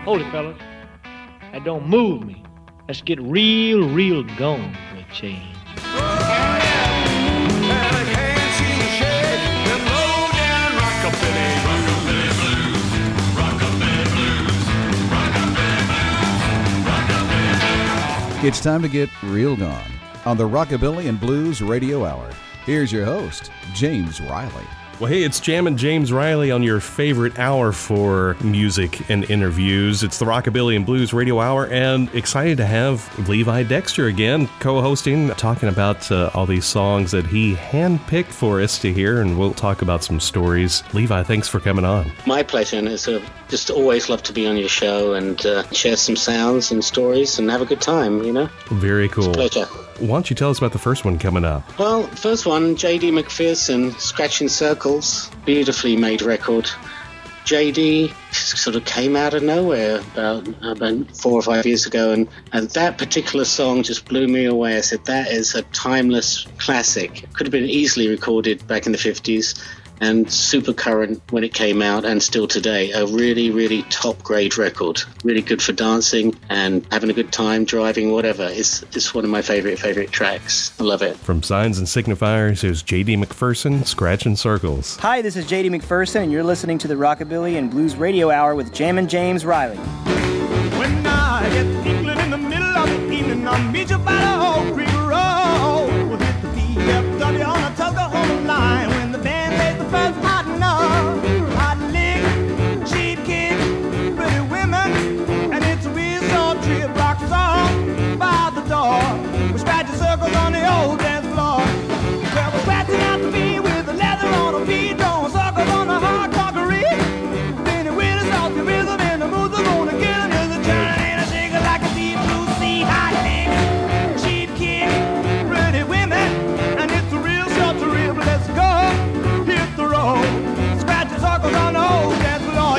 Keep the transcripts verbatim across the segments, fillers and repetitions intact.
Hold it, fellas. That don't move me. Let's get real, real gone for a change. It's time to get real gone on the Rockabilly and Blues Radio Hour. Here's your host, James Riley. Well, hey, it's Jammin' James Riley on your favorite hour for music and interviews. It's the Rockabilly and Blues Radio Hour, and excited to have Levi Dexter again co-hosting, talking about uh, all these songs that he handpicked for us to hear, and we'll talk about some stories. Levi, thanks for coming on. My pleasure, and it's a, just always love to be on your show and uh, share some sounds and stories and have a good time, you know? Very cool. It's a pleasure. Why don't you tell us about the first one coming up? Well, first one, J D McPherson, Scratching Circles, beautifully made record. J D sort of came out of nowhere about, about four or five years ago, and, and that particular song just blew me away. I said, that is a timeless classic. It could have been easily recorded back in the fifties and super current when it came out, and still today. A really, really top grade record. Really good for dancing and having a good time, driving, whatever. It's, it's one of my favorite, favorite tracks. I love it. From Signs and Signifiers, here's J D McPherson, Scratching Circles. Hi, this is J D McPherson, and you're listening to the Rockabilly and Blues Radio Hour with Jammin' James Riley. When I get tingling in the middle of the evening, I'll meet you by the Oak Creek Road. We'll hit the P F W on the Tuckahoe line when the band plays the first hot note. Hot lick, cheap kick, pretty women, and it's a real short trip. Rock song by the door. We scratch the circles on the old dance floor. Well, we're scratching out the beat with the leather on our feet, drawing circles on the hard concrete. Then it with a salty rhythm and the moves are gonna get them. There's a turn and a shaker like a deep blue sea. Hot lick, cheap kick, pretty women, and it's a real short trip. Let's go. Hit the road, scratch the circles on the old dance floor,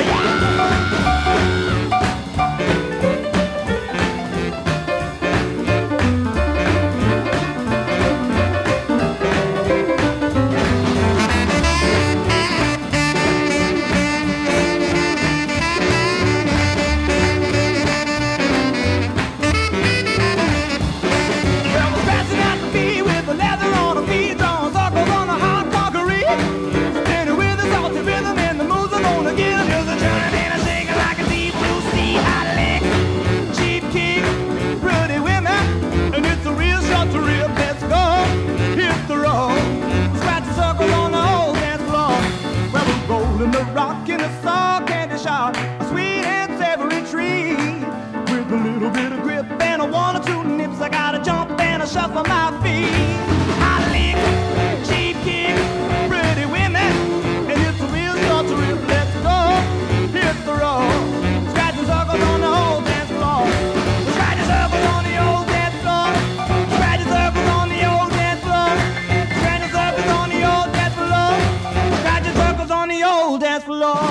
Well, we're scratching out the beat with the leather on the feet, drawing circles on the hard concrete. Spinning with a salty rhythm and the moves are gonna get 'em. There's a turning and a shaking like a deep blue sea. Hot lick, cheap kick, pretty women, and it's a real short trip. Let's go, hit the road, scratch the circles on the old dance floor. Well, we're rolling the rock in a saw candy shop, a sweet and savory treat. With a little bit of grip and a one or two nips, I gotta jump and I shuffle my feet. Hot lick, cheap kick, pretty women, and it's a real short trip. Let's go, hit the road, scratching circles on the old dance floor. Scratching circles on the old dance floor. Scratching circles on the old dance floor. Scratching circles on the old dance floor. Scratching circles on the old dance floor.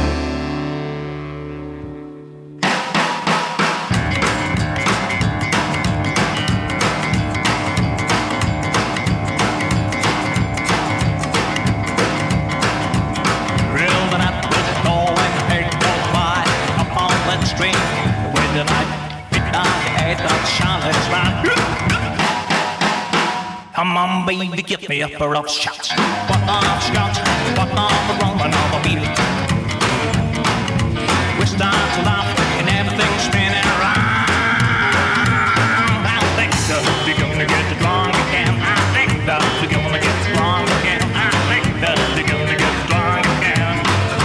River that was going, head goes by upon that stream. With the night, midnight, head of Charlotte's line. Come on, baby, give me a pair of shots. What on scotch, what on the rum and on the wheel. We start to laugh and everything's spinning around. I think that we're gonna get drunk again. I think that we're gonna get drunk again. I think that we're gonna get drunk again.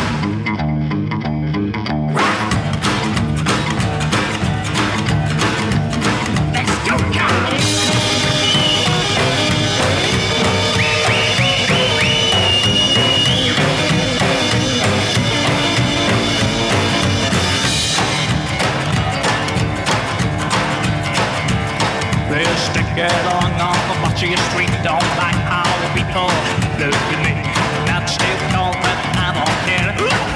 Let's go, guys! Get on off the Boccia Street, don't like how people look at me. That's still cold, but I don't care.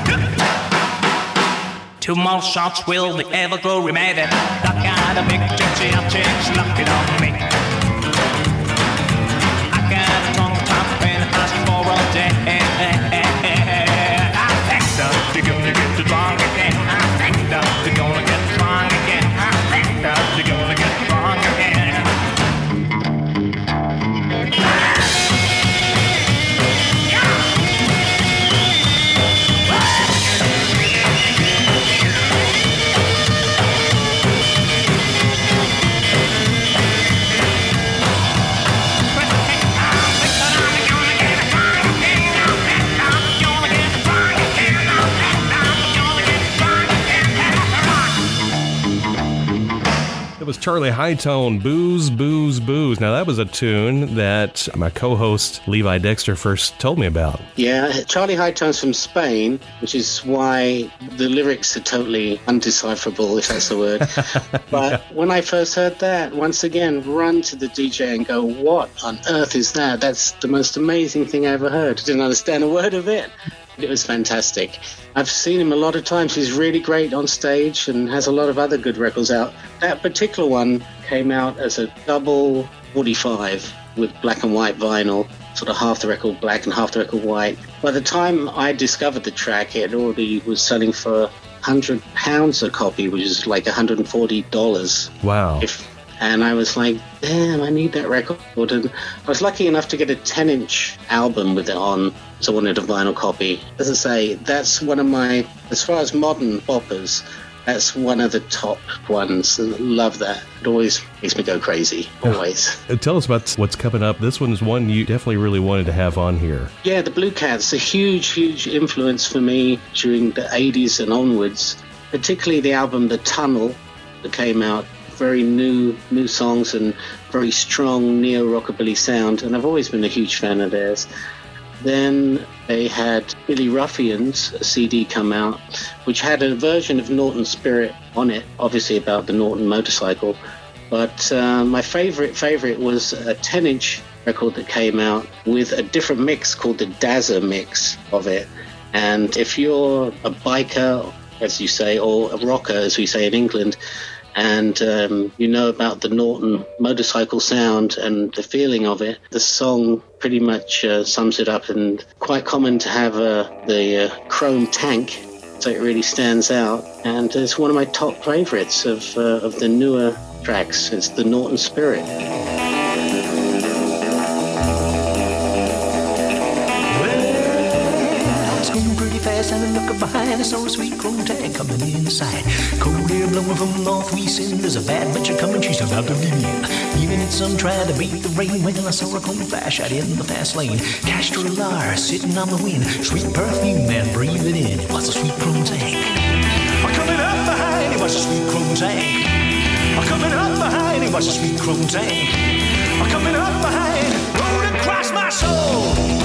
Two more shots, will they ever grow remanded? That kind of big gypsy, I'll change, lock it on me. I got a tongue top and a fast for all day. I think that you're gonna get the drunk again. I think that you're gonna Charlie Hightone, Booze, Booze, Booze. Now, that was a tune that my co-host Levi Dexter first told me about. Yeah, Charlie Hightone's from Spain, which is why the lyrics are totally undecipherable, if that's the word. But yeah. When I first heard that, once again, run to the D J and go, what on earth is that? That's the most amazing thing I ever heard. I didn't understand a word of it. It was fantastic. I've seen him a lot of times. He's really great on stage and has a lot of other good records out. That particular one came out as a double forty-five with black and white vinyl, sort of half the record black and half the record white. By the time I discovered the track, it already was selling for one hundred pounds a copy, which is like one hundred forty dollars. Wow. If, and I was like, damn, I need that record. And I was lucky enough to get a ten-inch album with it on, so I wanted a vinyl copy. As I say, that's one of my, as far as modern boppers, that's one of the top ones. Love that. It always makes me go crazy, always. Tell us about what's coming up. This one's one you definitely really wanted to have on here. Yeah, the Blue Cats, a huge, huge influence for me during the eighties and onwards, particularly the album The Tunnel that came out. Very new new songs and very strong neo-rockabilly sound, and I've always been a huge fan of theirs. Then they had Billy Ruffians, a C D come out, which had a version of Norton Spirit on it, obviously about the Norton motorcycle. But uh, my favorite favorite was a ten-inch record that came out with a different mix called the Dazza mix of it. And if you're a biker, as you say, or a rocker, as we say in England, and um, you know about the Norton motorcycle sound and the feeling of it, the song pretty much uh, sums it up. And quite common to have uh, the uh, chrome tank, so it really stands out. And it's one of my top favourites of uh, of the newer tracks. It's the Norton Spirit. And I look behind, I saw a sweet chrome tag coming in sight. Cold air blowing from the northwest, and there's a bad bitch coming, she's about to leave me. Even if some try to beat the rain, when I saw a chrome flash out in the fast lane. Castro Lar sitting on the wind, sweet perfume and breathing in. It was a sweet chrome tag. Coming up behind, it was a sweet chrome tag. Coming up behind, it was a sweet chrome tag. Coming up behind, rolled across my soul.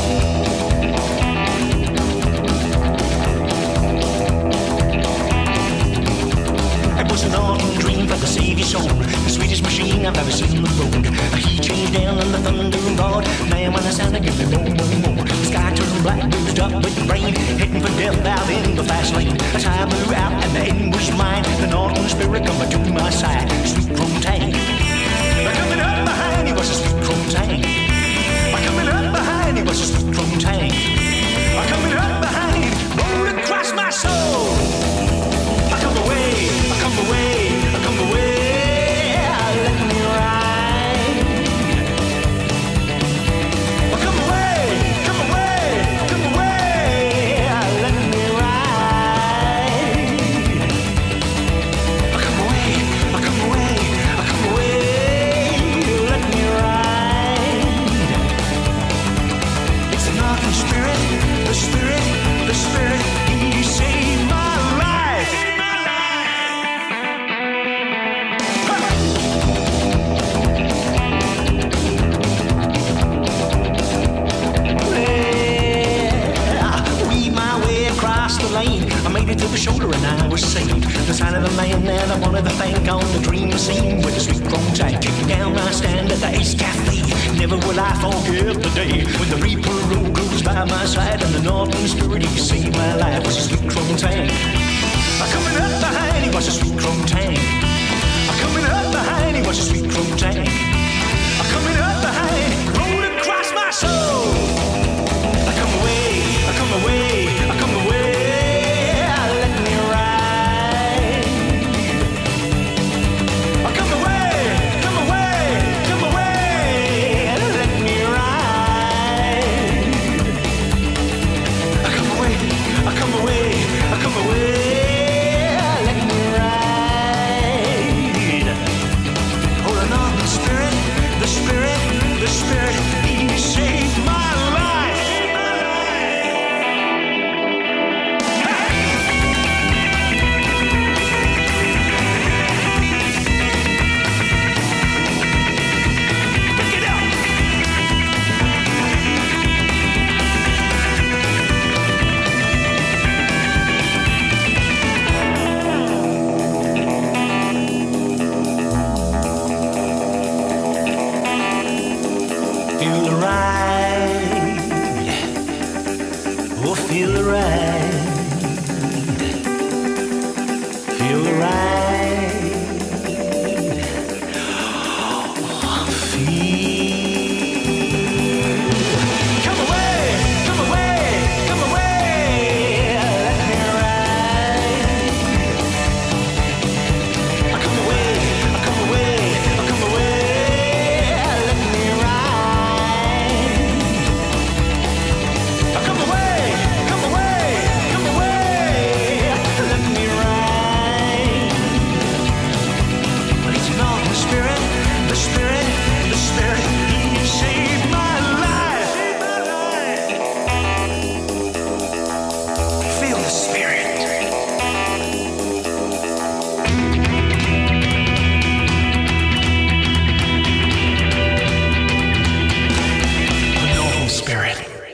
An autumn dream for the Savior soul, the sweetest machine I've ever seen on the road. He changed down and the thunder roared. Man, when I sound, I give me more, more, more. The sky turned black, bruised up with the rain, heading for death out in the fast lane. As I blew out and the end was mine, the Norton Spirit coming to my side. Sweet chrome tank. Coming up behind, he was a sweet chrome tank. Coming up behind, he was a sweet chrome tank. Coming up behind, rolled across my soul. I come away, I come away, I come away, let me ride. I come away, come away, come away, let me ride. I come away, I come away, I come away, let me ride. It's the Norton Spirit, the Spirit, the Spirit, He saved my life. I made it to the shoulder and I was saved. The sign of the man that I wanted to thank on the dream scene with a sweet chrome tag kicking down. I stand at the Ace Cafe. Never will I forget the day when the Reaper Road goes by my side and the Norton Spirit, he saved my life. Was a sweet chrome tag. Coming up behind, he was a sweet chrome tag. Coming up behind, he was a sweet chrome tag. Coming up behind, rolled across my soul. I come away, I come away, I come away. Away. feel the ride, feel the ride, feel. Come away, come away, come away, let me ride. Come away, come away, come away, let me ride. Come away, come away, come away, let me ride. It's not the spirit, the spirit, the spirit, he saved my life. Feel the spirit. The noble spirit.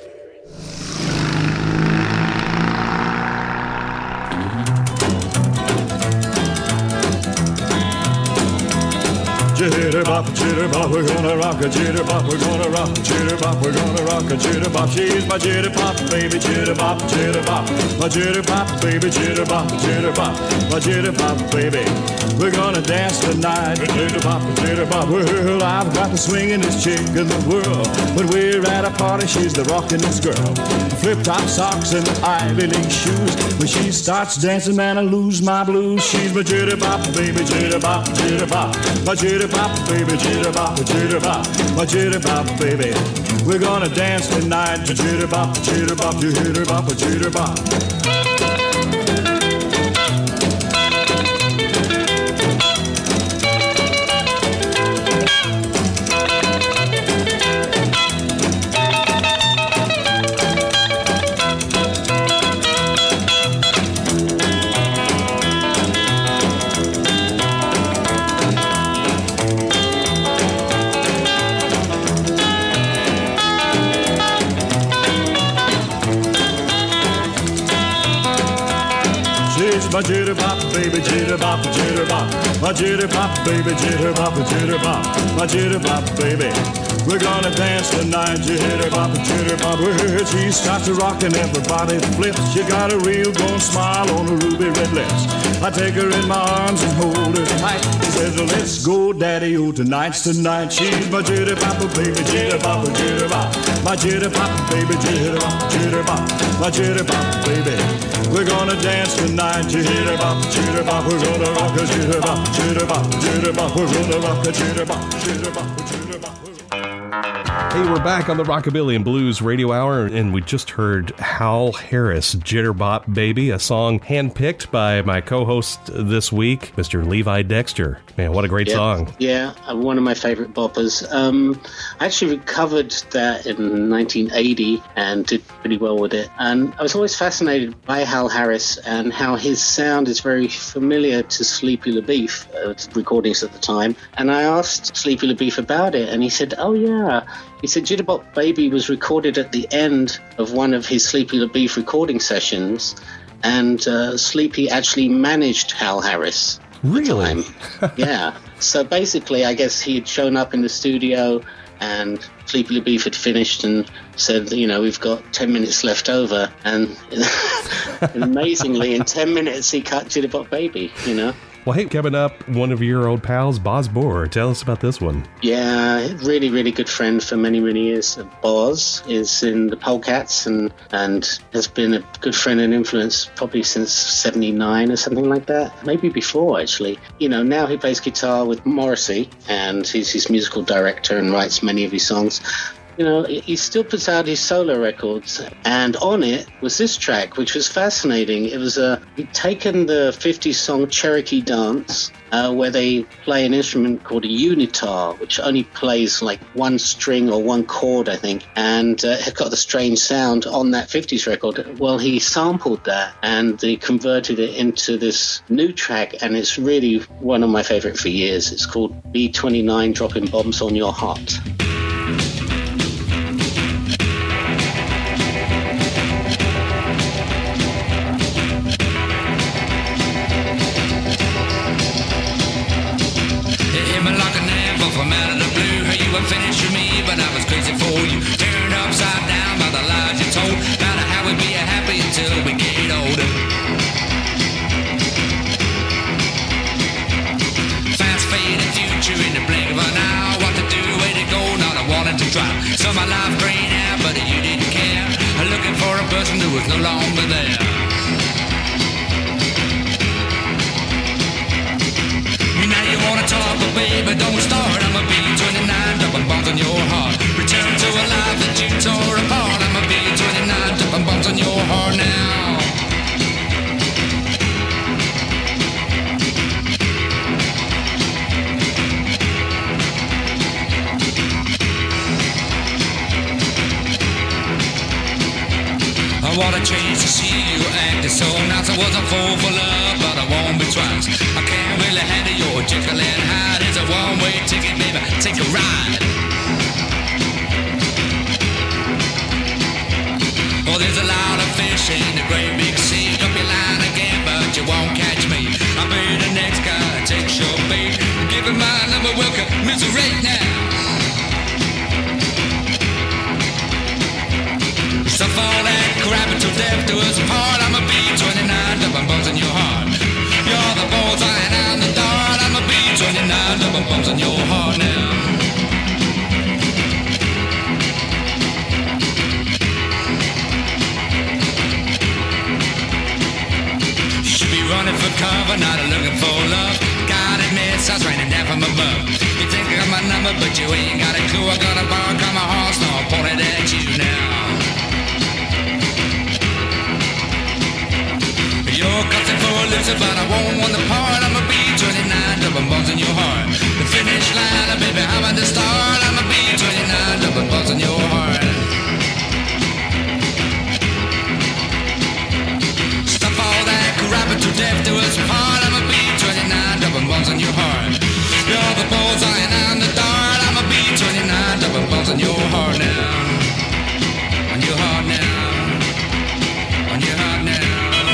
Jitterbop, jitterbop, we're gonna rock a jitterbop, we're gonna rock a jitterbop, we're gonna rock a jitterbop. She's my jitterbop, baby, jitterbop, jitterbop, my jitterbop, baby, jitterbop, jitterbop, my jitterbop, baby. We're gonna dance tonight, jitterbop, jitterbop. Well, I've got the swingin'est chick in the world. When we're at a party, she's the rockin'est girl. Flip-top socks and Ivy League shoes. When she starts dancing, man, I lose my blues. She's my jitterbop, baby, jitterbop, jitterbop, my jitterbop, baby, jitterbop, jitterbop, my jitterbop, baby. We're gonna dance tonight, jitterbop, jitterbop, jitterbop, jitterbop. My jitterbop, baby, jitterbop, jitterbop, my jitterbop, baby, jitterbop, jitterbop, my jitterbop, baby. We're gonna dance tonight, jitterbop, jitterbop. Well, she starts to rock and everybody flips. She got a real gold smile on her ruby red lips. I take her in my arms and hold her tight. She says, let's go, daddy, oh, tonight's tonight. She's my jitterbop, baby, jitterbop, jitterbop, my jitterbop, baby, jitterbop, jitterbop, my jitterbop, baby. We're gonna dance tonight, jitterbop, jitterbop. We're gonna rock a jitterbop, jitterbop, jitterbop. We're gonna rock a jitterbop, jitterbop, jitterbop. Hey, we're back on the Rockabilly and Blues Radio Hour, and we just heard Hal Harris, Jitterbop Baby, a song handpicked by my co-host this week, Mister Levi Dexter. Man, what a great yeah, song. Yeah, uh, one of my favorite boppers. Um, I actually recovered that in nineteen eighty and did pretty well with it. And I was always fascinated by Hal Harris and how his sound is very familiar to Sleepy LaBeef, uh, recordings at the time. And I asked Sleepy LaBeef about it, and he said, oh, yeah. He said Jitterbop Baby was recorded at the end of one of his Sleepy LaBeef recording sessions, and uh, Sleepy actually managed Hal Harris. Really? Yeah. So basically, I guess he had shown up in the studio, and Sleepy LaBeef had finished and said, you know, we've got ten minutes left over. And amazingly, in ten minutes, he cut Jitterbop Baby, you know. Well, hey, coming up, one of your old pals, Boz Bohr. Tell us about this one. Yeah, really, really good friend for many, many years. Boz is in the Polecats and, and has been a good friend and influence probably since seventy-nine or something like that. Maybe before, actually. You know, now he plays guitar with Morrissey, and he's his musical director and writes many of his songs. You know, he still puts out his solo records, and on it was this track, which was fascinating. It was a he'd taken the fifties song Cherokee Dance, uh, where they play an instrument called a unitar, which only plays like one string or one chord, I think, and uh, it got a strange sound on that fifties record. Well, he sampled that and he converted it into this new track, and it's really one of my favorite for years. It's called B twenty-nine Dropping Bombs on Your Heart. Finish with me, but I was crazy for you. Turned upside down by the lies you told. About how we'd be a happy a person who was no longer there. Now you wanna talk, but baby, don't start. I'm a B twenty-nine, dropping bombs on your heart. Return to a life that you tore apart. I'm a B twenty-nine, dropping bombs on your heart now. I wanna change to see you acting so nice. I was a fool for love, but I won't be twice. I can't really handle your Jekyll and Hyde. It's a one-way ticket, baby. Take a ride. Oh, there's a lot of fish in the great big sea. Drop your line again, but you won't catch me. I'll be the next guy that takes your bait. Give him my number, we'll commiserate now. Stuff all that crap until death do us apart. I'm a B twenty-nine, double bombs in your heart. You're the bullseye and I'm the dart. I'm a B twenty-nine, double bombs in your heart now. You should be running for cover, not looking for love. God admit, I was raining down from above. You think I got my number, but you ain't got a clue. I got a bar, got my horse, now I'm pointed at you now. You're cutting for a loser, but I won't want the part. I'm a B twenty-nine, double bombs in your heart. The finish line, baby, I'm at the start. I'm a B twenty-nine, double bombs in your heart. Stuff all that crap to death do us part. I'm a B twenty-nine, double bombs in your heart. You're the bullseye and I'm the dart. I'm a B twenty-nine, double bombs in your heart now. On your heart now. On your heart now.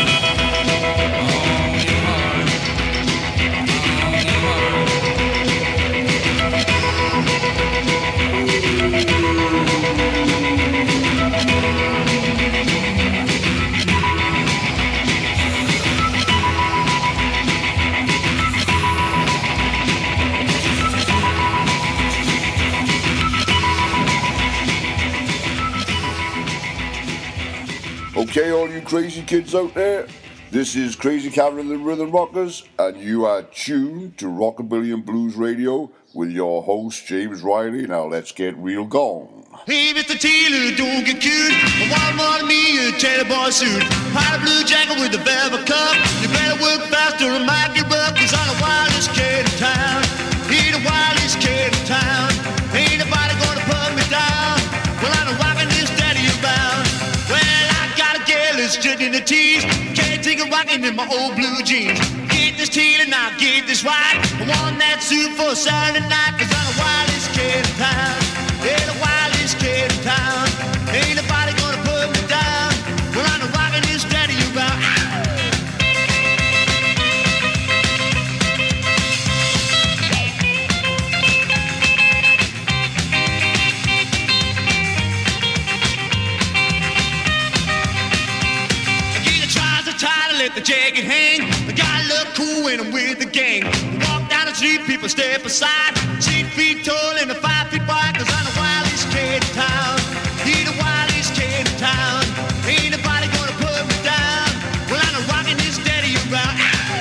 Okay, all you crazy kids out there, this is Crazy Cavern and the Rhythm Rockers, and you are tuned to Rockabilly and Blues Radio with your host, James Riley. Now let's get real gone. Hey, Mister Taylor, don't get cute. One more me, a tailor boy suit. Hide a blue jacket with a velvet cup. You better work faster or might get rough, 'cause I'm the wildest kid in town. He the wildest kid in town. Ain't nobody gonna put me down. Well, I'm rocking this daddy around. Well, I got a girl that's stood in the tees. Can't take a rockin' in my old blue jeans. Get this teal and I'll get this white. I want that suit for a Saturday night, 'cause I'm the wildest kid in town. Yeah, the wildest kid in town. Ain't nobody gonna put me down. Well, I'm rockin' this daddy around. Let the jacket hang. I gotta look cool when I'm with the gang. Walk down the street, people step aside. Six feet tall and a five feet wide, 'cause I'm the wildest kid in town. He the wildest kid in town. Ain't nobody gonna put me down. Well, I'm rocking this daddy around.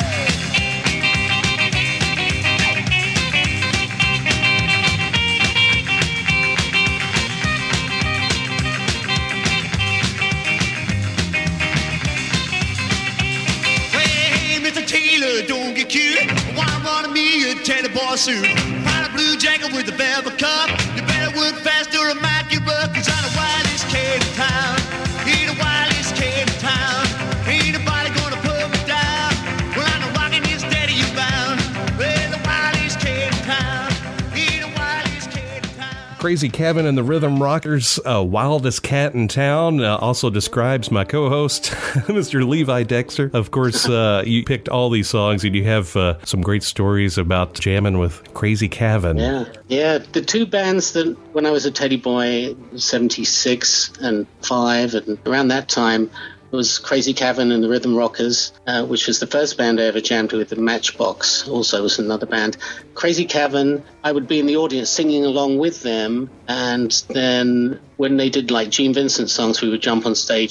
Don't get cute. One wanted me a tailor boy suit. Find a blue jacket with a velvet cup. You better work faster or might get rough, 'cause I'm the wildest kid in town. He the wildest kid in town. Ain't nobody gonna put me down. Well, I'm rocking this daddy around. Well, the wildest kid in town. He the wildest kid in town. Crazy Kevin and the Rhythm Rockers, uh, wildest cat in town, uh, also describes my co-host, Mister Levi Dexter. Of course, uh, you picked all these songs, and you have uh, some great stories about jamming with Crazy Kevin. Yeah, yeah. The two bands that, when I was a teddy boy, seventy-six and five, and around that time, it was Crazy Kevin and the Rhythm Rockers, uh, which was the first band I ever jammed with. The Matchbox also was another band. Crazy Kevin, I would be in the audience singing along with them, and then when they did like Gene Vincent songs, we would jump on stage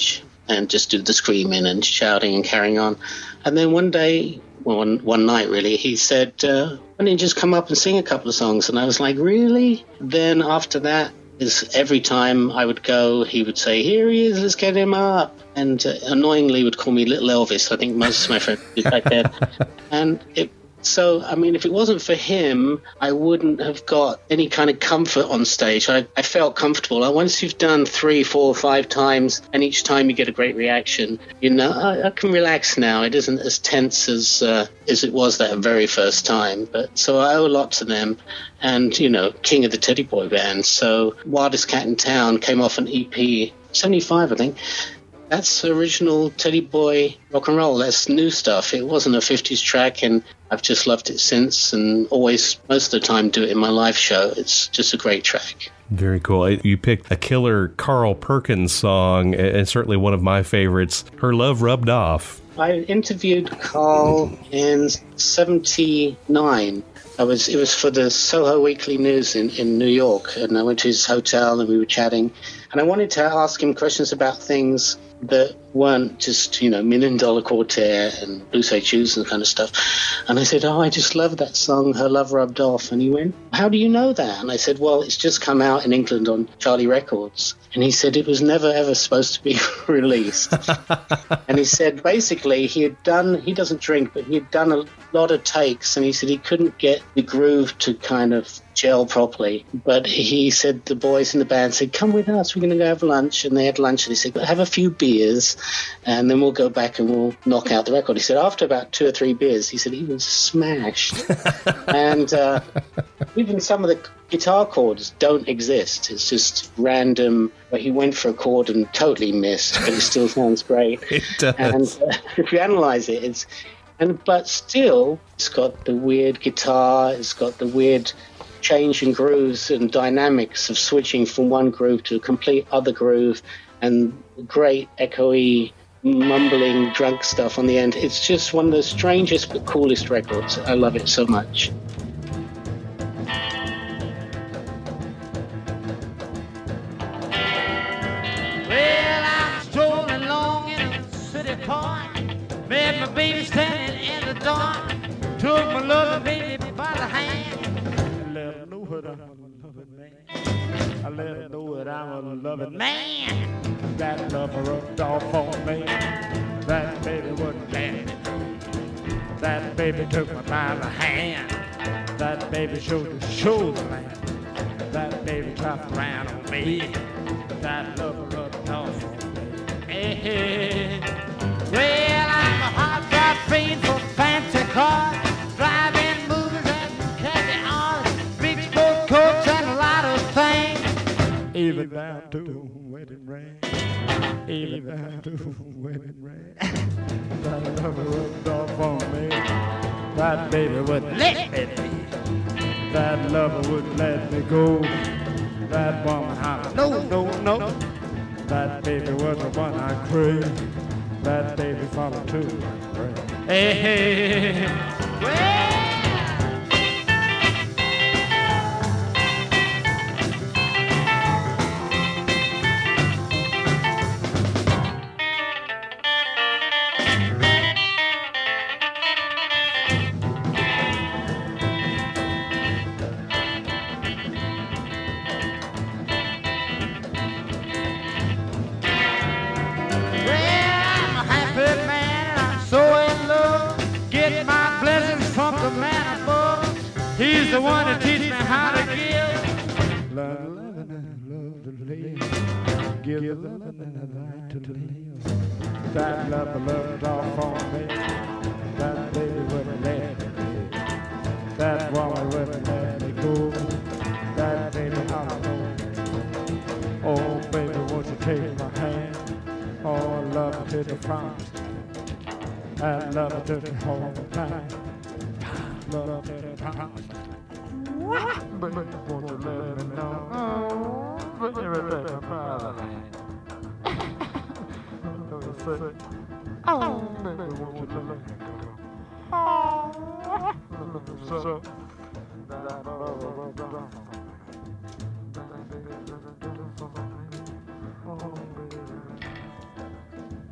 and just do the screaming and shouting and carrying on. And then one day, well, one, one night really, he said, uh, why don't you just come up and sing a couple of songs? And I was like, really? Then after that, is every time I would go, he would say, here he is, let's get him up. And uh, annoyingly would call me Little Elvis. I think most of my friends did back then. And it, so, I mean, if it wasn't for him, I wouldn't have got any kind of comfort on stage. I, I felt comfortable. And once you've done three, four, five times, and each time you get a great reaction, you know, I, I can relax now. It isn't as tense as uh, as it was that very first time. But so I owe a lot to them. And, you know, King of the Teddy Boy Band. So Wildest Cat in Town came off an E P, seventy-five, I think. That's original Teddy Boy rock and roll. That's new stuff. It wasn't a fifties track, and I've just loved it since, and always, most of the time, do it in my live show. It's just a great track. Very cool. You picked a killer Carl Perkins song, and certainly one of my favorites, Her Love Rubbed Off. I interviewed Carl in seventy-nine. I was, it was for the Soho Weekly News in, in New York, and I went to his hotel and we were chatting, and I wanted to ask him questions about things that weren't just, you know, Million Dollar Quartet and Blue Suede Shoes and kind of stuff. And I said, oh, I just love that song, Her Love Rubbed Off. And he went, how do you know that? And I said, well, it's just come out in England on Charlie Records. And he said it was never, ever supposed to be released. And he said, basically, he had done, he doesn't drink, but he had done a lot of takes. And he said he couldn't get the groove to kind of gel properly. But he said the boys in the band said, come with us, we're going to go have lunch. And they had lunch, and he said, have a few beers, and then we'll go back and we'll knock out the record. He said after about two or three beers, he said he was smashed. And uh, even some of the guitar chords don't exist. It's just random. But he went for a chord and totally missed, but it still sounds great. It does. And uh, if you analyze it, it's and but still, it's got the weird guitar. It's got the weird change in grooves and dynamics of switching from one groove to a complete other groove, and great echoey, mumbling, drunk stuff on the end. It's just one of the strangest but coolest records. I love it so much. Well, I'm strolling along in a city park, met my baby standing in the dark, took my loving baby by the hand, let her know that I'm a loving man. I let her know that I'm a loving man. That lover rubbed off on me. That baby wouldn't let me go. That baby took me by the hand. That baby showed the shoulder land. That baby clapped around on me. That lover rubbed off on me. Hey, hey. Well, I'm a hot rod fiend for fancy cars, driving movies and carry on, big sport coats and a lot of things, even down to wedding ring. Even down to wedding ring. That lover rubbed off on me. That baby wouldn't let me be. That lover wouldn't let me go. That woman hollered, no, no, no. That baby was the one I craved. That baby followed too. Hey, hey, hey. Well, he's the one that teach me how to give. Love, love, and love to live. Give the love and the right to live. That love, loved off on me. That baby wouldn't let me live. That woman wouldn't let me go. That baby hollered on me. Oh, baby, won't you take my hand? Oh, love till the promise. That love took me home tonight. Love till the promise. Baby, won't you let me know? Oh, baby, take my hand. Oh, baby, won't you let me go? Oh, so that love rubbed off on me. That baby, oh, baby.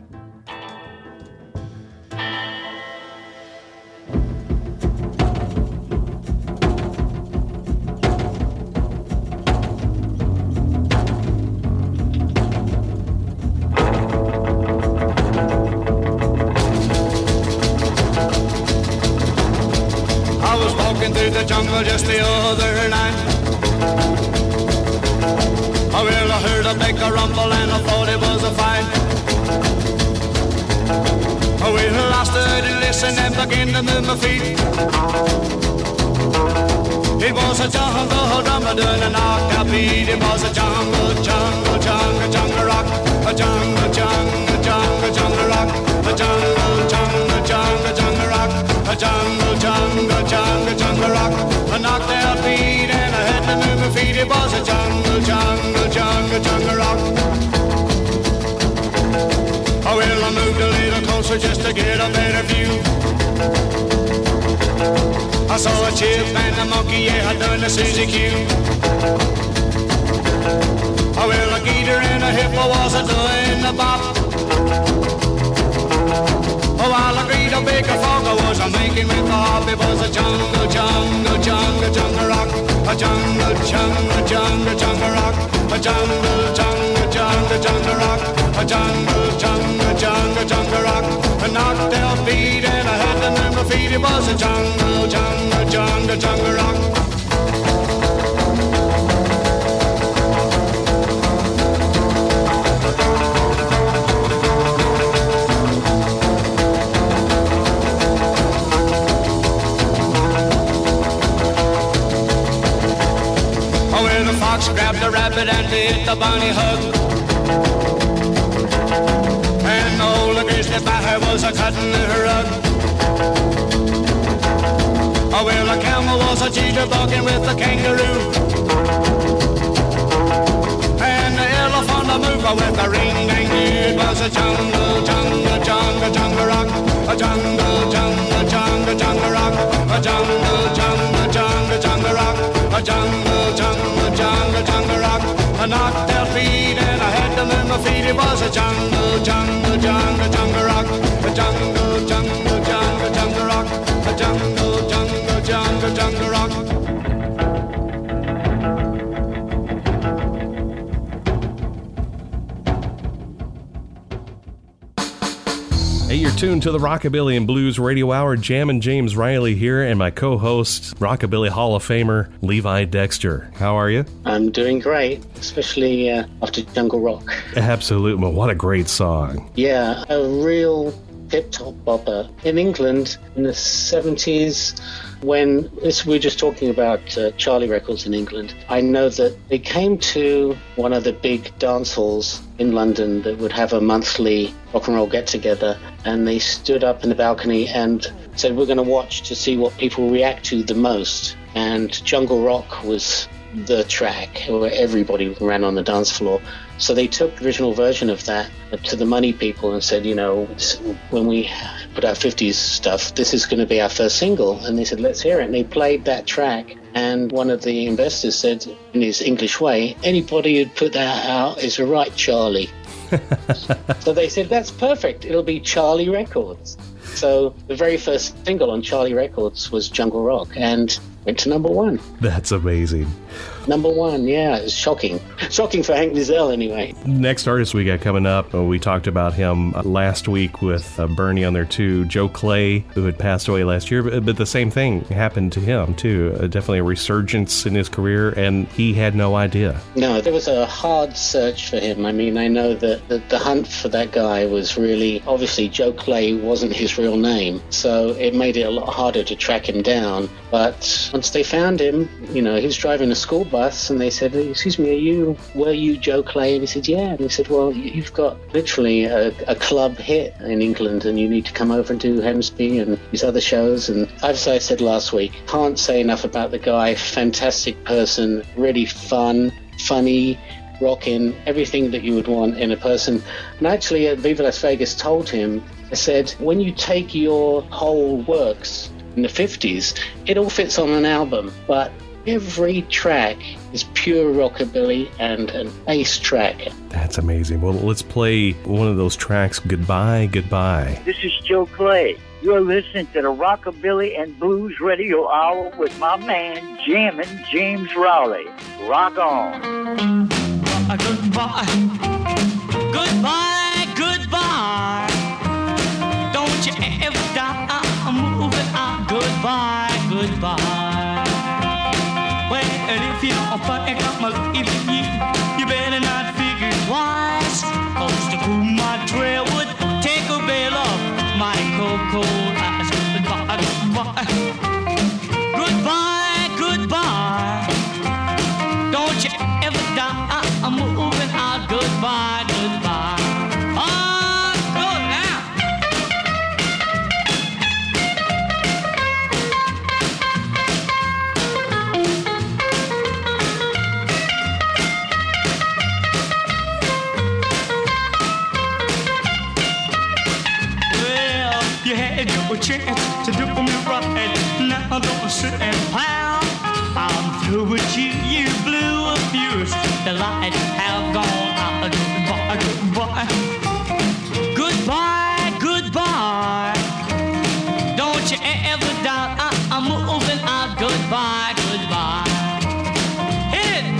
jungle just the other night. Oh, well, I heard a big rumble and I thought it was a fight. Oh, well, I stood and listened and began to move my feet. It was a jungle drummer doing a knockout beat. It was a jungle, jungle, jungle, jungle rock. A jungle, jungle, jungle, jungle rock. A jungle, jungle, jungle, jungle rock. A jungle, jungle, jungle, jungle rock. A knocked out beat and I had to move my feet. It was a jungle, jungle, jungle, jungle rock. Oh, well, I moved a little closer just to get a better view. I saw a chip and a monkey, yeah, I done the Suzy Q. Oh, well, a gator and a hippo was a doing the bop. Oh, while a great a big frog was a making with the hop. It was a jungle, jungle, jungle, jungle rock. A jungle, jungle, jungle, jungle rock. A jungle, jungle, jungle, jungle rock. A jungle, jungle, jungle, jungle rock. A knocked out beat and I had to move my feet. It was a jungle, jungle, jungle, jungle rock. Oh, well, the fox grabbed the rabbit and did the bunny hug. And the old grizzly bear was a cutting her rug. Oh, well, a camel was a jitterbugging with the kangaroo. And the elephant a mover with a ring-dang-doo. It was a jungle, jungle, jungle, jungle rock. A jungle, jungle, jungle, jungle rock. A jungle, jungle, jungle, jungle rock. A jungle, jungle, jungle, jungle rock. I knocked out feet and I had to move my feet. It was a jungle, jungle, jungle, jungle rock. A jungle, jungle, jungle, jungle rock. A jungle, jungle, jungle, jungle rock. Hey, you're tuned to the Rockabilly and Blues Radio Hour. Jammin' James Riley here, and my co-host, Rockabilly Hall of Famer, Levi Dexter. How are you? I'm doing great, especially uh, after Jungle Rock. Absolutely. What a great song. Yeah, a real tip-top bopper. In England, in the seventies, when this, we were just talking about uh, Charlie Records in England, I know that they came to one of the big dance halls in London that would have a monthly rock and roll get-together, and they stood up in the balcony and said, we're going to watch to see what people react to the most. And Jungle Rock was the track where everybody ran on the dance floor. So they took the original version of that to the money people and said, you know, when we put out fifties stuff, this is going to be our first single. And they said, let's hear it. And they played that track. And one of the investors said, in his English way, anybody who'd put that out is a right Charlie. So they said, that's perfect. It'll be Charlie Records. So the very first single on Charlie Records was Jungle Rock and went to number one. That's amazing. Number one, yeah, it's shocking. Shocking for Hank Nizel, anyway. Next artist we got coming up, uh, we talked about him last week with uh, Bernie on there too, Joe Clay, who had passed away last year, but, but the same thing happened to him too. Uh, definitely a resurgence in his career, and he had no idea. No, there was a hard search for him. I mean, I know that the, the hunt for that guy was really, obviously Joe Clay wasn't his real name, so it made it a lot harder to track him down. But once they found him, you know, he was driving a school bus, and they said, excuse me, are you, were you Joe Clay? And he said, yeah. And they said, well, you've got literally a, a club hit in England, and you need to come over and do Hemsby and these other shows. And as I said last week, can't say enough about the guy. Fantastic person, really fun, funny, rocking, everything that you would want in a person. And actually at Viva Las Vegas told him, I said, when you take your whole works in the fifties, it all fits on an album, but every track is pure rockabilly and an ace track. That's amazing. Well, let's play one of those tracks, Goodbye, Goodbye. This is Joe Clay. You're listening to the Rockabilly and Blues Radio Hour with my man, Jammin' James Rowley. Rock on. Uh, goodbye, goodbye, goodbye. Don't you ever die moving on. Goodbye, goodbye. who my trail would take a bail of my cold, cold eyes. Goodbye, goodbye, goodbye. Don't you ever die. I'm moving out. Goodbye, goodbye. Oh, good now. Well, you had your chance to do me right. Now don't sit and pound. I'm through with you, you blew a fuse. The light have gone out. Goodbye, goodbye. Goodbye, goodbye. Don't you ever doubt I- I'm moving out. Goodbye, goodbye. Hit it.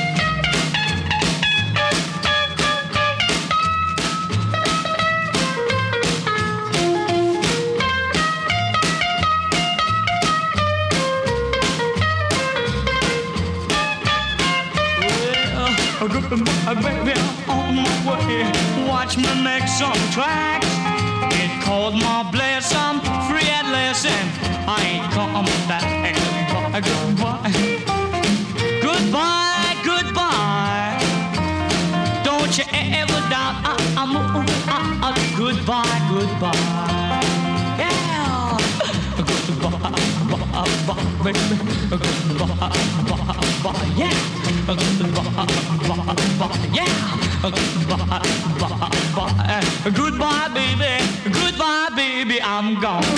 Well, goodbye, baby, I'm on my way. Watch me make some tracks. It called my bless, I'm free at last, and I ain't coming back. Goodbye, goodbye. Goodbye, goodbye. Don't you ever doubt I- I'm moving out. Goodbye, goodbye. Yeah. Goodbye, bye, bye, baby. Goodbye, bye, bye, yeah. Goodbye, bye, bye, yeah. Goodbye, bye, bye. Goodbye, baby. Goodbye, baby. I'm gone.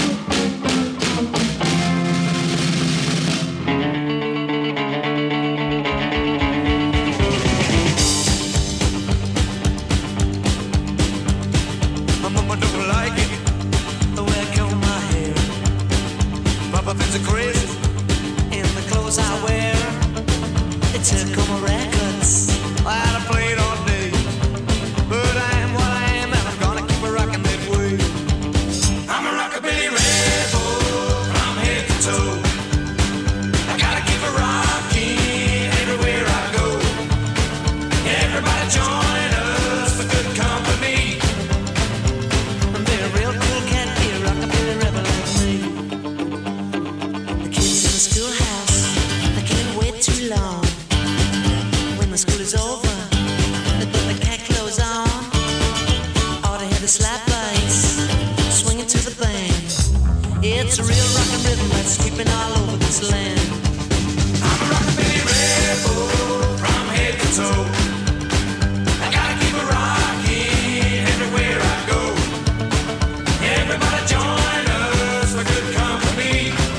My mama don't like it, the way I comb my hair. Papa thinks I'm crazy in the clothes I wear. It took all my records I had to play it all day. But I am what I am, and I'm gonna keep it rocking that way. I'm a rockabilly rebel from head to toe. I gotta keep it rocking everywhere I go. Everybody join us for good company. Be a real cool cat, be a rockabilly rebel like me. The kids in the schoolhouse, they can't wait too long. When the school is over, they put the cat clothes on. All they have is slap bass, swinging to the band. It's a real rockin' rhythm that's sweeping all over this land. I'm a rockabilly rebel from head to toe. I gotta keep it rocking everywhere I go. Everybody join us for good company.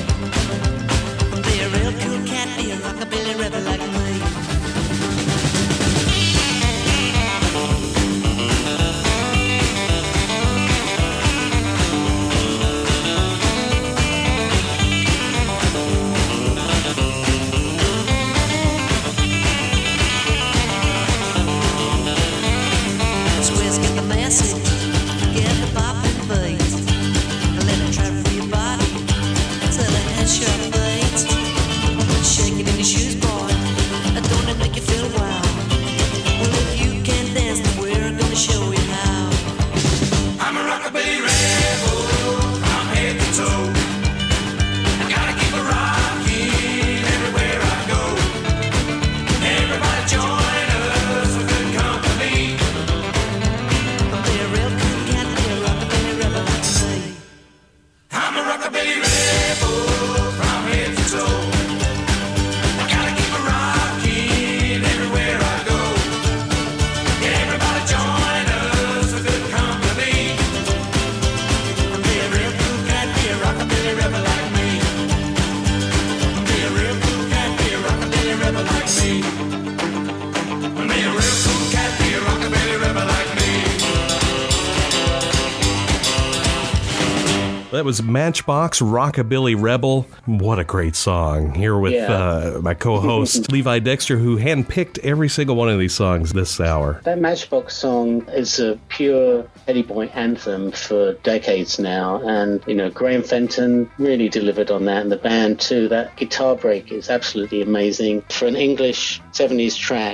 Be a real cool cat, be a rockabilly rebel like me. Squares get the message, get the bopping beat. Let it trap for your body till it has sharp blades. Shake it in your shoes, boy. Don't it make you feel wild? Well, if you can dance, then we're gonna show you how. I'm a rockabilly rebel from head to toe. I gotta keep it rocking everywhere I go. Everybody join us for good company. Be a real cool cat, be a rockabilly rebel like me. I'm a rockabilly rebel from head to toe. I gotta keep it rocking everywhere I go. Everybody join us for good company. Be a real cool cat, be a rockabilly rebel like me. Be a real cool cat, be a rockabilly rebel like me. Be a real cool cat, be a rockabilly rebel like me. That was Matchbox Rockabilly Rebel. What a great song. Here with Yeah. uh, my co-host Levi Dexter, who handpicked every single one of these songs this hour. That Matchbox song is a pure Eddie Boy anthem for decades now, and you know Graham Fenton really delivered on that, and the band too. That guitar break is absolutely amazing for an English seventies track.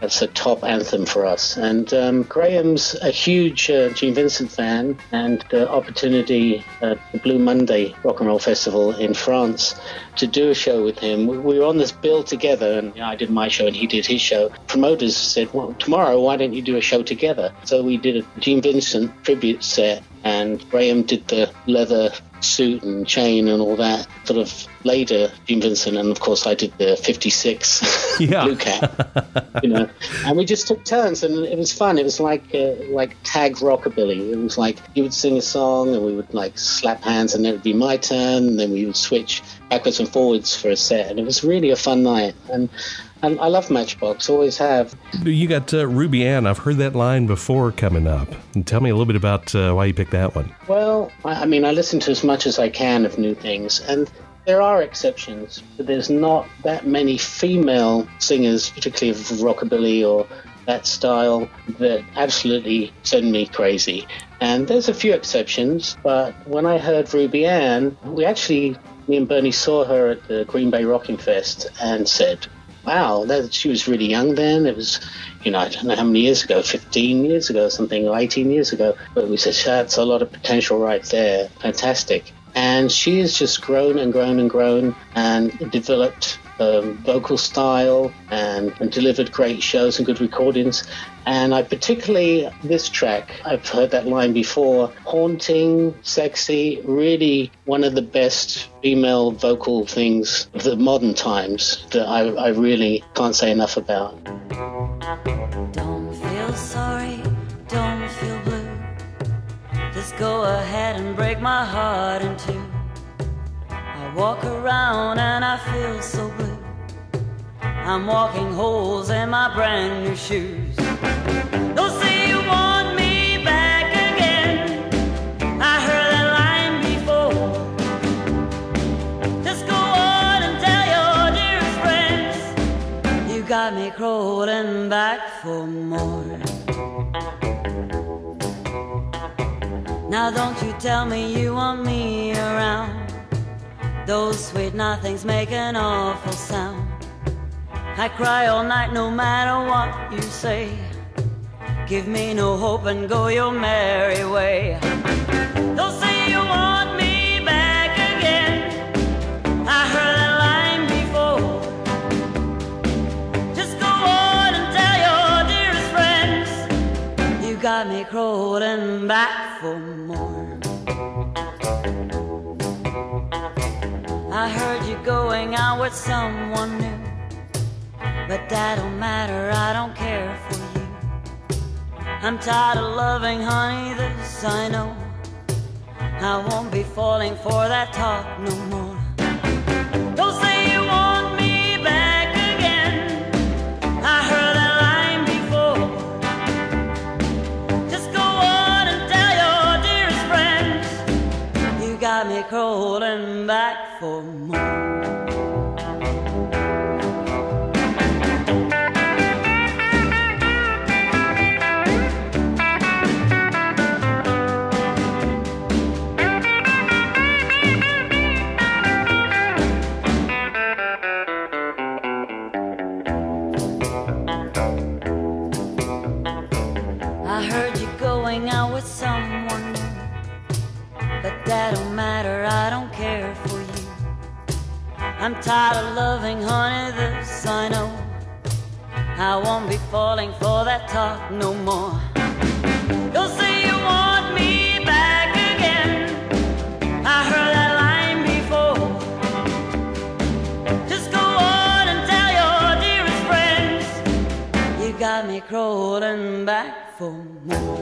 That's a top anthem for us. And um, Graham's a huge uh, Gene Vincent fan, and the opportunity at the Blue Monday Rock and Roll Festival in France to do a show with him. We were on this bill together, and you know, I did my show and he did his show. Promoters said, well, tomorrow, why don't you do a show together? So we did a Gene Vincent tribute set, and Graham did the leather suit and chain and all that sort of later, Gene Vincent, and of course I did the fifty-six yeah. blue cap, you know, and we just took turns, and it was fun. It was like uh, like tag rockabilly. It was like you would sing a song and we would like slap hands, and then it would be my turn, and then we would switch backwards and forwards for a set, and it was really a fun night. And And I love Matchbox, always have. You got uh, Ruby Ann. I've heard that line before coming up. And tell me a little bit about uh, why you picked that one. Well, I mean, I listen to as much as I can of new things, and there are exceptions, but there's not that many female singers, particularly of rockabilly or that style, that absolutely send me crazy. And there's a few exceptions, but when I heard Ruby Ann, we actually, me and Bernie saw her at the Green Bay Rocking Fest and said, wow, that, she was really young then. It was, you know, I don't know how many years ago, fifteen years ago, something, or eighteen years ago. But we said, that's a lot of potential right there. Fantastic. And she has just grown and grown and grown and developed um, vocal style and, and delivered great shows and good recordings. And I particularly, this track, I've heard that line before, haunting, sexy, really one of the best female vocal things of the modern times that I, I really can't say enough about. Don't feel sorry, don't feel blue. Just go ahead and break my heart in two. I walk around and I feel so blue. I'm walking holes in my brand new shoes. Don't say you want me back again. I heard that line before. Just go on and tell your dearest friends you got me crawling back for more. Now don't you tell me you want me around. Those sweet nothings make an awful sound. I cry all night no matter what you say. Give me no hope and go your merry way. Don't say you want me back again. I heard that line before. Just go on and tell your dearest friends you got me crawling back for more. I heard you going out with someone new, but that don't matter, I don't care for you. I'm tired of loving, honey, this I know. I won't be falling for that talk no more. Don't say you want me back again. I heard that line before. Just go on and tell your dearest friends you got me crawling back for more. Someone new, but that don't matter, I don't care for you. I'm tired of loving, honey, this I know. I won't be falling for that talk no more. Don't say you want me back again. I heard that line before. Just go on and tell your dearest friends you got me crawling back for more.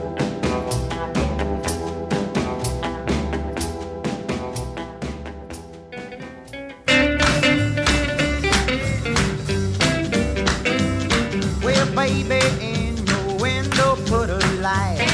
Baby, in your window put a light,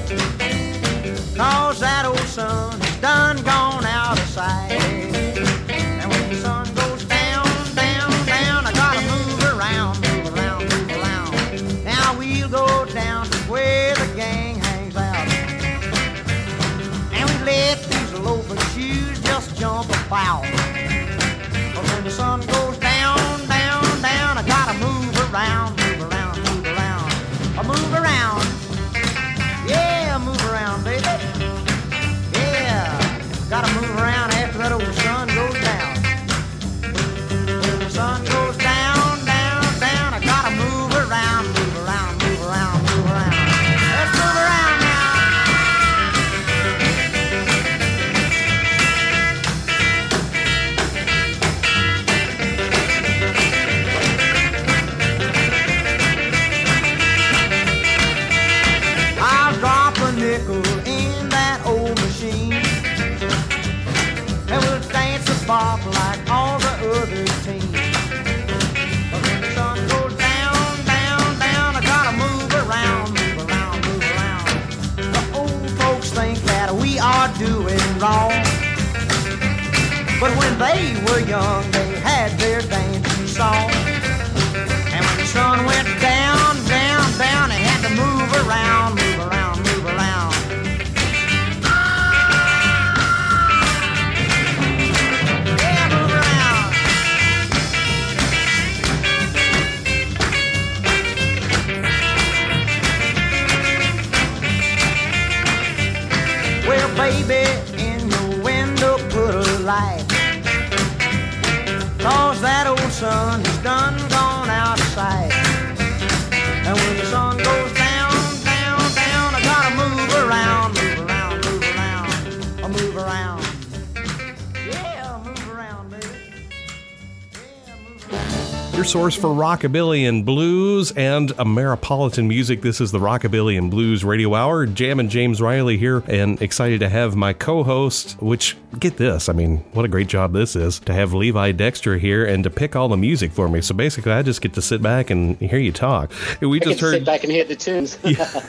'cause that old sun is done gone out of sight. And when the sun goes down, down, down, I gotta move around, move around, move around. Now we'll go down to where the gang hangs out, and we let these loafing shoes just jump about. But when the sun goes down, down, down, I gotta move around, move around. circle in that old machine. And we'll dance the bop like all the other teams. But when the sun goes down, down, down, I gotta move around, move around, move around. The old folks think that we are doing wrong. But when they were young, they had their dancing song. And when the sun went down, down, down, they had to move around, move around, move around. Yeah, move around. Well, baby, in your window put a light. 'Cause that old sun is done gone out of sight. And when the sun goes down, down, down, I gotta move around, move around, move around, I move around. Yeah, move around, baby. Your source for rockabilly and blues and Ameripolitan music. This is the Rockabilly and Blues Radio Hour. Jammin' James Riley here, and excited to have my co-host, which, get this, I mean, what a great job this is, to have Levi Dexter here and to pick all the music for me. So basically, I just get to sit back and hear you talk. We I just get to heard. sit back and hear the tunes.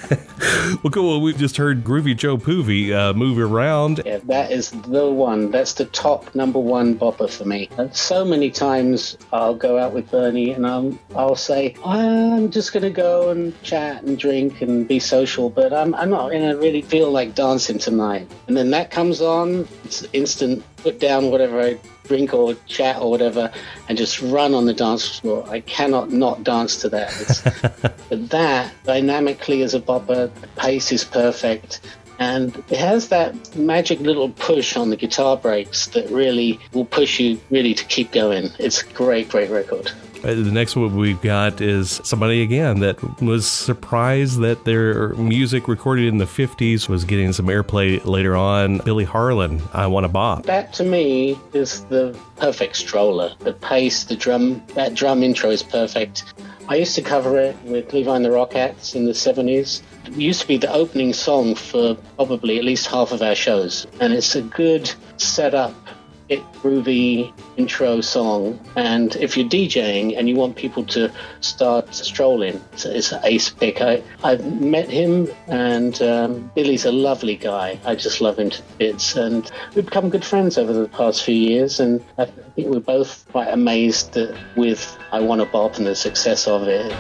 Well, cool. We just heard Groovy Joe Poovey uh, Move Around. Yeah, that is the one. That's the top number one bopper for me. And so many times I'll go out with Bernie and I'll, I'll say, I'm just going to go and chat and drink and be social, but I'm, I'm not going to really feel like dancing tonight. And then that comes on, it's instant, put down whatever I drink or chat or whatever and just run on the dance floor. I cannot not dance to that. It's, but that, dynamically as a bopper, the pace is perfect. And it has that magic little push on the guitar breaks that really will push you really to keep going. It's a great, great record. Uh, the next one we've got is somebody, again, that was surprised that their music recorded in the fifties was getting some airplay later on. Billy Harlan, I Wanna Bop. That, to me, is the perfect stroller. The pace, the drum, that drum intro is perfect. I used to cover it with Levi and the Rockettes in the seventies. It used to be the opening song for probably at least half of our shows. And it's a good setup, it groovy intro song. And if you're DJing and you want people to start strolling, it's, it's an ace pick. I, I've met him, and um, Billy's a lovely guy. I just love him to bits. And we've become good friends over the past few years. And I think we're both quite amazed that with I Wanna Bop and the success of it.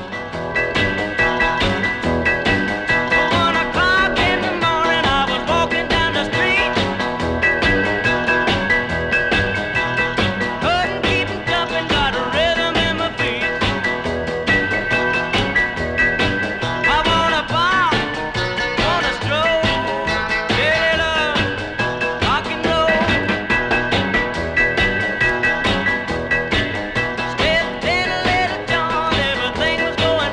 Everything was going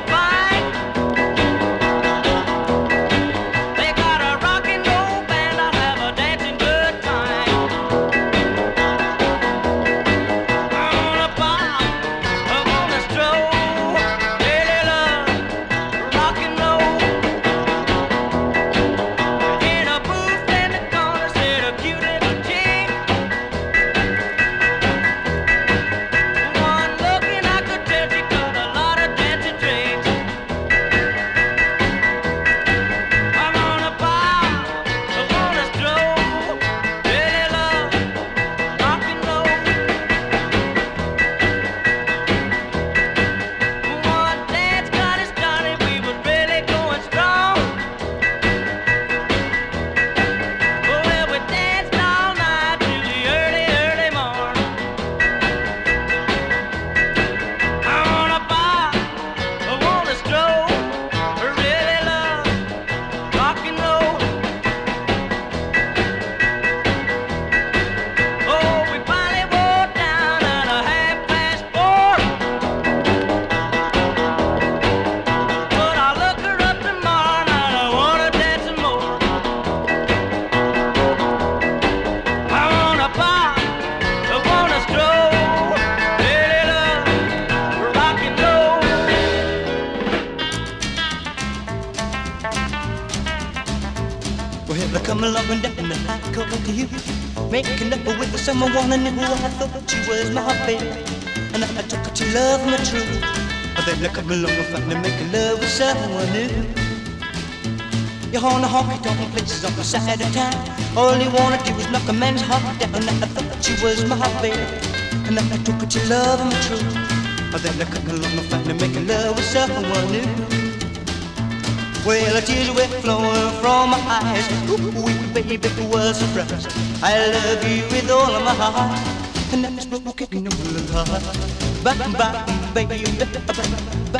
Well, I come along and down the high court to you, making up with someone I knew. I thought you was my baby, and I took her to love me true. But then I come along and finally making love with someone new. You're on the honky-tonk places on the side of town. All you wanna do is knock a man's heart down. And I thought you was my baby, and I took her to love me true. But then I come along and finally making love with someone new. Well, the tears were flowing from my eyes. Ooh, baby, it was a surprise. I love you with all of my heart, and I'm just broken all the heart. Bye, bye, baby, bye, bye,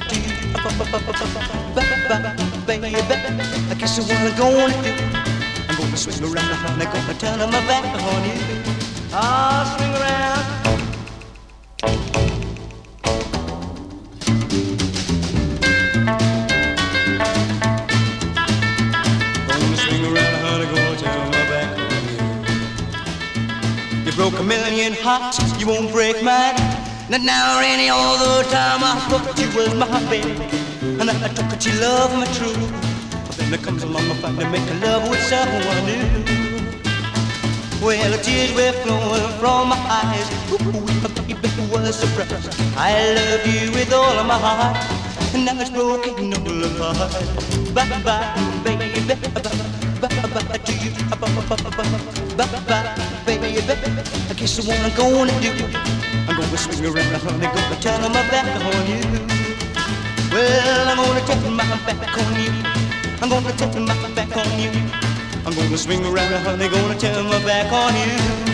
baby, I guess what I'm gonna do, I'm gonna swing around and I'm gonna turn my back on you. I'll swing around. Broke a million hearts, you won't break mine. Not now or any other time. I thought you was my baby, and I took it you love me true. But then there comes along a fight to make a love with someone new. Well, the tears were flowing from my eyes. Ooh, baby, it was a surprise. I love you with all of my heart, and now it's broken all apart. Bye bye, baby, bye bye to you. Bye bye, baby, I guess what I'm gonna do, I'm gonna swing around, honey, gonna turn my back on you. Well, I'm gonna turn my back on you. I'm gonna turn my back on you. I'm gonna swing around, honey, gonna turn my back on you.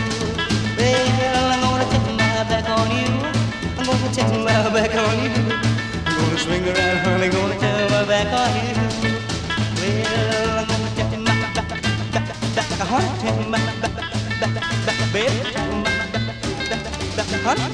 Well, I'm gonna turn my back on you. I'm gonna turn my back on you. I'm gonna swing around, honey, gonna turn my back on you. Well, I'm gonna turn my back, back, back, back, honey, turn my back, back, back, baby, turn my back, back, back, honey.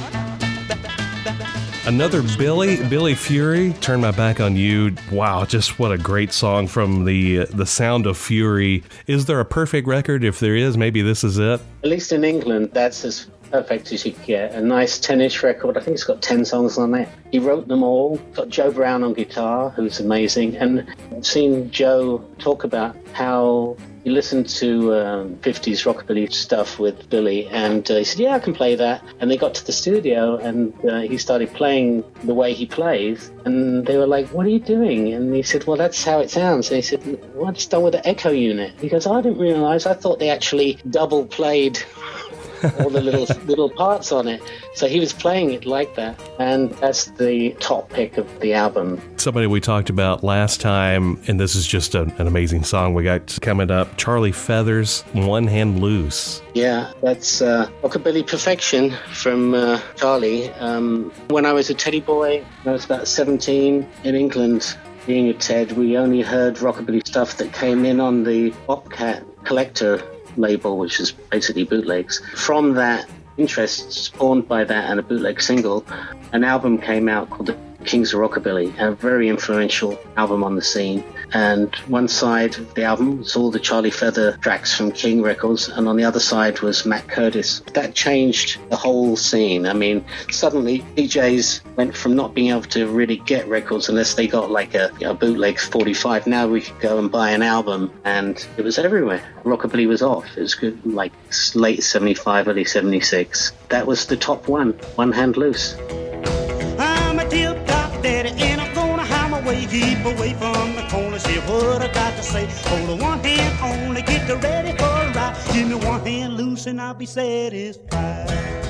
Another Billy, Billy Fury, Turn My Back on You. Wow, just what a great song from the the Sound of Fury. Is there a perfect record? If there is, maybe this is it. At least in England, that's as perfect as you get. A nice ten-inch record. I think it's got ten songs on it. He wrote them all. Got Joe Brown on guitar, who's amazing. And I've seen Joe talk about how he listened to um, fifties rockabilly stuff with Billy, and uh, he said, yeah, I can play that. And they got to the studio, and uh, he started playing the way he plays, and they were like, what are you doing? And he said, well, that's how it sounds. And he said, well, it's done with the echo unit. He goes, I didn't realize. I thought they actually double played all the little little parts on it. So he was playing it like that, and that's the top pick of the album. Somebody we talked about last time, and this is just a, an amazing song we got coming up, Charlie Feathers, One Hand Loose. Yeah, that's uh, Rockabilly Perfection from uh, Charlie. Um, when I was a teddy boy, I was about seventeen in England, being a Ted, we only heard rockabilly stuff that came in on the Bobcat Collector label, which is basically bootlegs. From that interest spawned by that and a bootleg single, an album came out called The Kings of Rockabilly, a very influential album on the scene. And one side of the album was all the Charlie Feather tracks from King Records, and on the other side was Matt Curtis. That changed the whole scene. I mean, suddenly D Js went from not being able to really get records unless they got like a, a bootleg forty-five. Now we could go and buy an album, and it was everywhere. Rockabilly was off. It was good, like late seventy-five, early seventy-six. That was the top one, One Hand Loose. I'm a tip-top daddy, and I'm gonna hammer away, keep away from the corner, see what I got to say. Hold one hand only, get ready for a ride. Give me one hand loose and I'll be satisfied.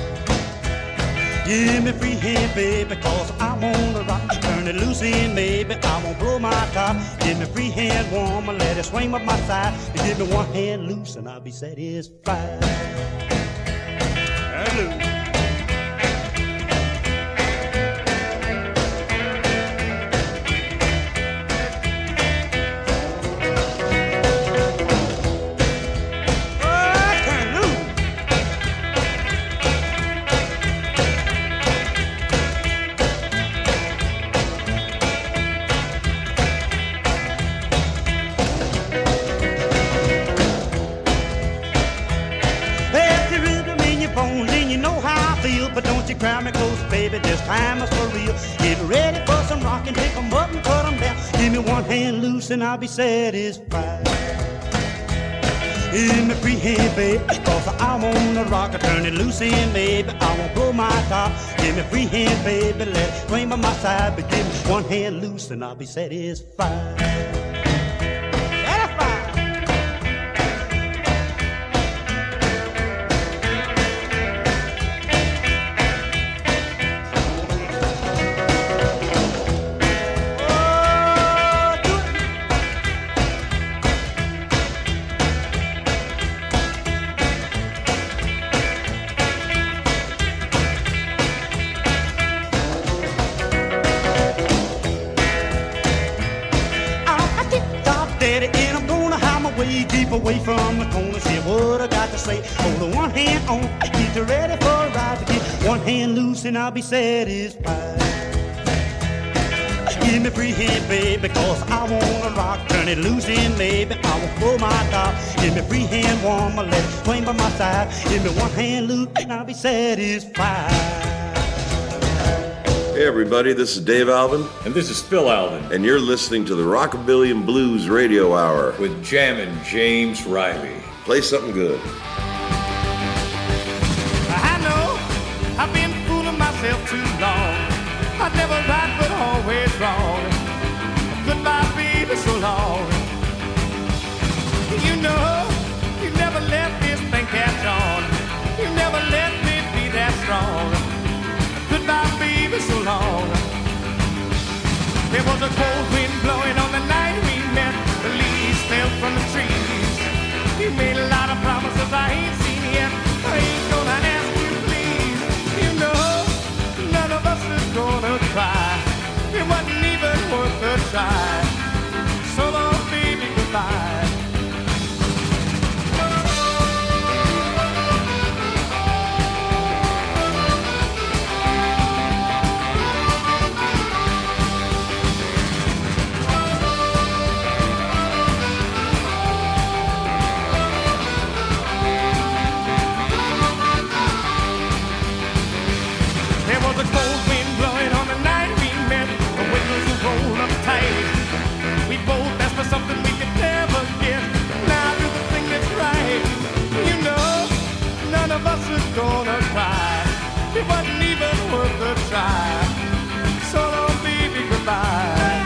Give me free hand, baby, cause I wanna rock. Turn it loose in, baby, I won't blow my top. Give me free hand, woman, let it swing up my side. Give me one hand loose and I'll be satisfied. Hallelujah. But don't you cry me close, baby, this time is for real. Get ready for some rockin', pick 'em up and cut 'em down. Give me one hand loose and I'll be satisfied. Give me free hand, baby, cause I wanna rock. Turn it loose in, baby, I won't blow my top. Give me free hand, baby, let it swing by my side. But give me one hand loose and I'll be satisfied. Deep away from the corner, see what I got to say. Hold the one hand on, get ready for a ride. To get one hand loose and I'll be satisfied. Give me free hand, baby, cause I wanna rock. Turn it loose in, baby, I won't pull my top. Give me free hand, woman, let it swing by my side. Give me one hand loose and I'll be satisfied. Hey everybody, this is Dave Alvin. And this is Phil Alvin. And you're listening to the Rockabilly and Blues Radio Hour. With Jammin' James Riley. Play something good. I know I've been fooling myself too long. I never right but always wrong. Goodbye baby, so long. You know, you never let this thing catch on. You never let me be that strong. Goodbye baby, so long. There was a cold wind blowing on the night we met. The leaves fell from the trees. You made a lot of promises I ain't seen yet. I ain't gonna ask you please. You know, none of us is gonna try. It wasn't even worth a try. So long baby, goodbye. Something we could never get. Now do the thing that's right. You know, none of us is gonna cry. It wasn't even worth a try. So long, baby, goodbye.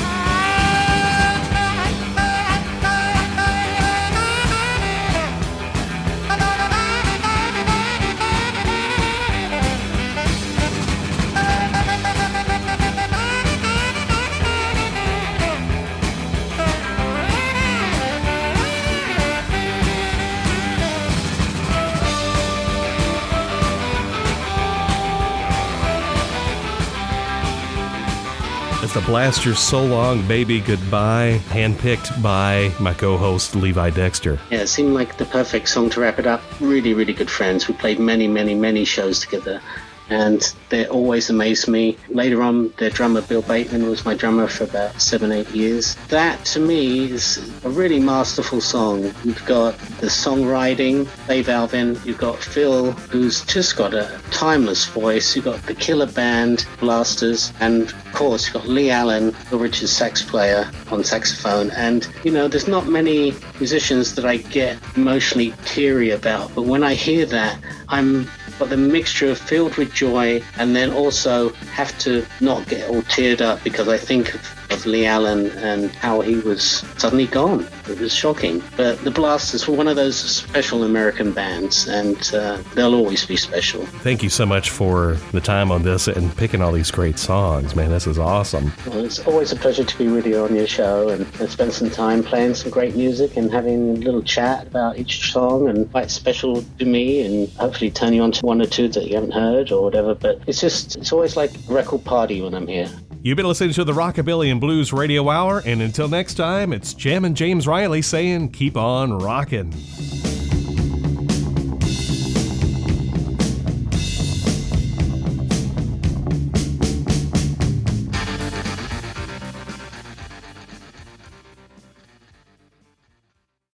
It's the Blasters' So Long Baby Goodbye, handpicked by my co-host Levi Dexter. Yeah, it seemed like the perfect song to wrap it up. Really, really good friends. We played many, many, many shows together. And they always amazed me. Later on, their drummer, Bill Bateman, was my drummer for about seven, eight years. That, to me, is a really masterful song. You've got the songwriting, Dave Alvin. You've got Phil, who's just got a timeless voice. You've got the killer band, Blasters. And, of course, you've got Lee Allen, Bill Richards' sax player on saxophone. And, you know, there's not many musicians that I get emotionally teary about. But when I hear that, I'm got the mixture of filled with joy and then also have to not get all teared up because I think of, of Lee Allen and how he was suddenly gone. It was shocking. But the Blasters were one of those special American bands, and uh, they'll always be special. Thank you so much for the time on this and picking all these great songs, man. This is awesome. Well, it's always a pleasure to be with you on your show and, and spend some time playing some great music and having a little chat about each song, and quite special to me, and hopefully turn you on to one or two that you haven't heard or whatever. But it's just, it's always like a record party when I'm here. You've been listening to the Rockabilly and Blues Radio Hour, and until next time, it's Jammin' James Riley saying keep on rockin'.